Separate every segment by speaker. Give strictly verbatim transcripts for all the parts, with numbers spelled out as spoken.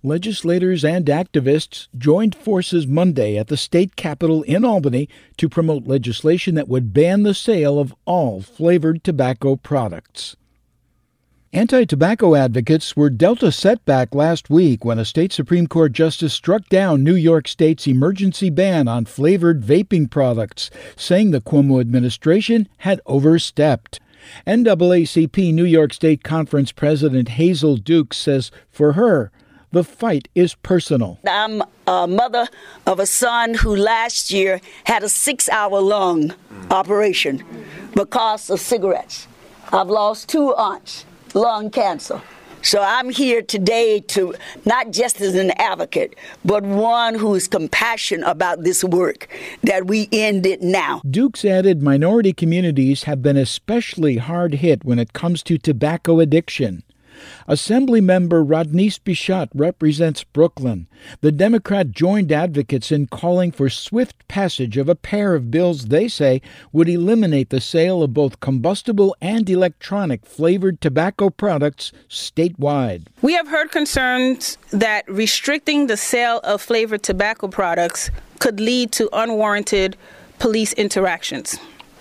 Speaker 1: Legislators and activists joined forces Monday at the state capitol in Albany to promote legislation that would ban the sale of all flavored tobacco products. Anti-tobacco advocates were dealt a setback last week when a state Supreme Court justice struck down New York State's emergency ban on flavored vaping products, saying the Cuomo administration had overstepped. N double A C P New York State Conference President Hazel Dukes says for her, the fight is personal.
Speaker 2: I'm a mother of a son who last year had a six-hour lung operation because of cigarettes. I've lost two aunts, lung cancer. So I'm here today to not just as an advocate, but one who is compassionate about this work, that we end it now.
Speaker 1: Dukes added minority communities have been especially hard hit when it comes to tobacco addiction. Assemblymember Rodneyce Bichat represents Brooklyn. The Democrat joined advocates in calling for swift passage of a pair of bills they say would eliminate the sale of both combustible and electronic flavored tobacco products statewide.
Speaker 3: We have heard concerns that restricting the sale of flavored tobacco products could lead to unwarranted police interactions.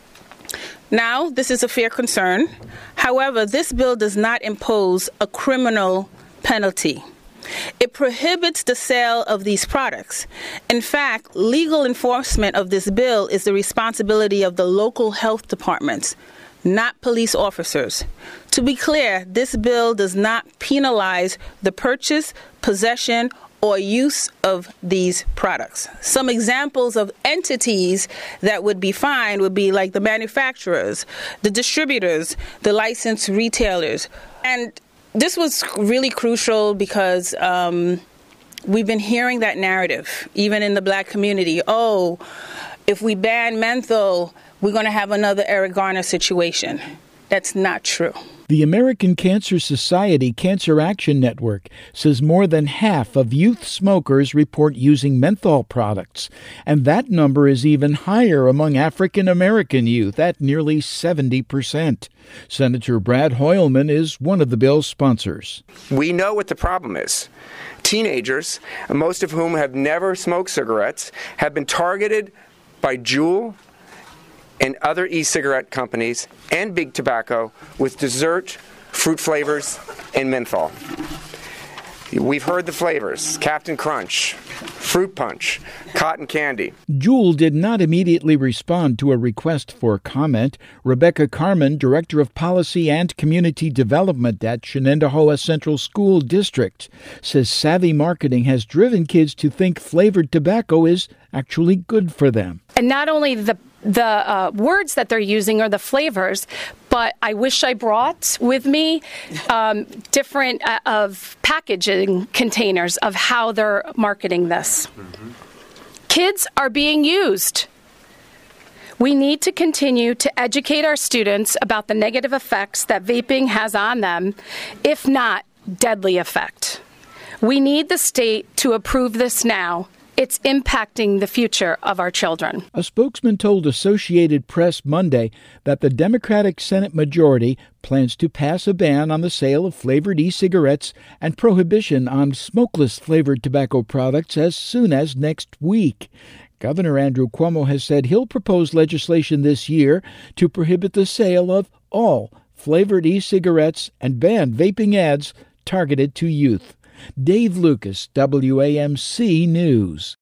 Speaker 3: Now, this is a fair concern. However, this bill does not impose a criminal penalty. It prohibits the sale of these products. In fact, legal enforcement of this bill is the responsibility of the local health departments, not police officers. To be clear, this bill does not penalize the purchase, possession, or use of these products. Some examples of entities that would be fined would be like the manufacturers, the distributors, the licensed retailers. And this was really crucial because um, we've been hearing that narrative, even in the black community. Oh, if we ban menthol, we're going to have another Eric Garner situation. That's not true.
Speaker 1: The American Cancer Society Cancer Action Network says more than half of youth smokers report using menthol products, and that number is even higher among African American youth at nearly seventy percent. Senator Brad Hoylman is one of the bill's sponsors.
Speaker 4: We know what the problem is. Teenagers, most of whom have never smoked cigarettes, have been targeted by Juul and other e-cigarette companies and big tobacco with dessert, fruit flavors, and menthol. We've heard the flavors: Captain Crunch, Fruit Punch, Cotton Candy.
Speaker 1: Juul did not immediately respond to a request for comment. Rebecca Carmen, Director of Policy and Community Development at Shenendehowa Central School District, says savvy marketing has driven kids to think flavored tobacco is actually good for them.
Speaker 5: And not only the the uh, words that they're using or the flavors, but I wish I brought with me um, different uh, of packaging containers of how they're marketing this. Mm-hmm. Kids are being used. We need to continue to educate our students about the negative effects that vaping has on them, if not deadly effect. We need the state to approve this now. It's impacting the future of our children.
Speaker 1: A spokesman told Associated Press Monday that the Democratic Senate majority plans to pass a ban on the sale of flavored e-cigarettes and prohibition on smokeless flavored tobacco products as soon as next week. Governor Andrew Cuomo has said he'll propose legislation this year to prohibit the sale of all flavored e-cigarettes and ban vaping ads targeted to youth. Dave Lucas, W A M C News.